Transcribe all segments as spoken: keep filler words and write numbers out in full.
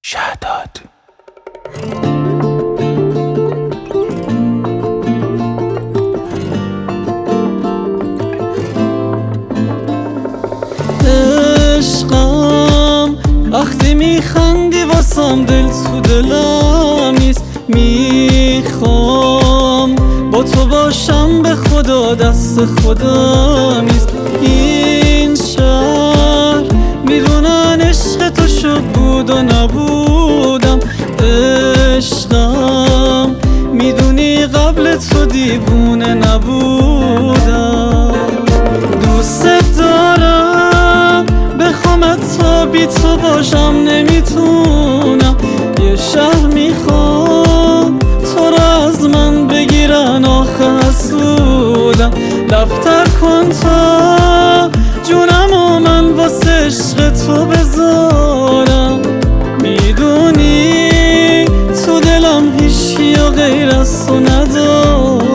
شهداد. عشقم وقتی میخندی واسم دل تو دلم نیست، میخوام با تو باشم به خدا دست خودم نیست. این شهر میدونن عشق تو شد بود و نبودم، عشقم میدونی قبل تو دیوونه نبودم. دوست دارم بخوام تا بی تو باشم نمیتونم، یه شهر میخوام تو را از من بگیرن آخه حسودم. لفتر کن تا جونم و من واسه عشق تو بذارم، میدونی تو دلم هیچی و غیر از تو ندارم.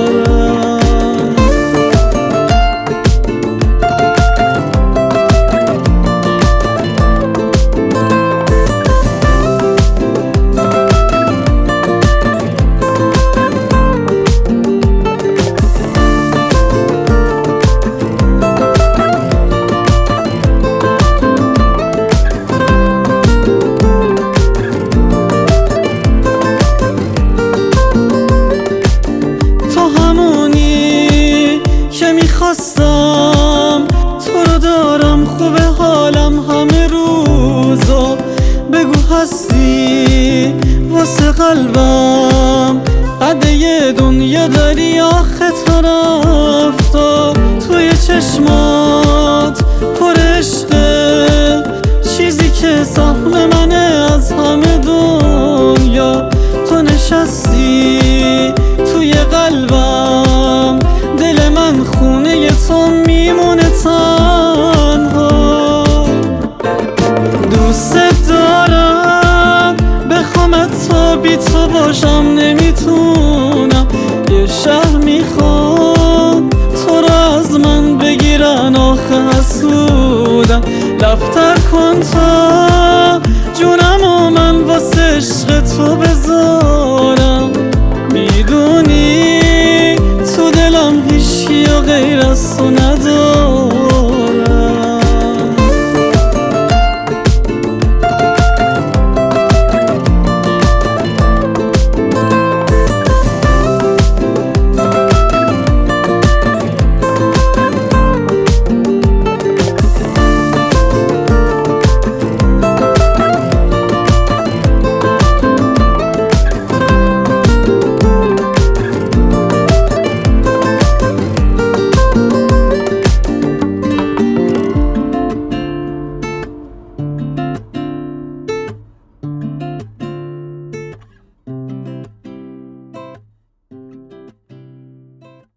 خواستم تو رو دارم، خوبه حالم همه روزا، بگو هستی واسه قلبم، قد یه دنیا داری آخه طرفتا. توی چشمات پر عشقه، چیزی که سهم منه از همه دنیا. تو نشستی توی قلبم، دل من خونه تو میمونه تنها. دوست دارم بخوام تا بی تو باشم نمیتونم، یه شهر میخوام تو را از من بگیرن آخه حسودم. لفتر کن تا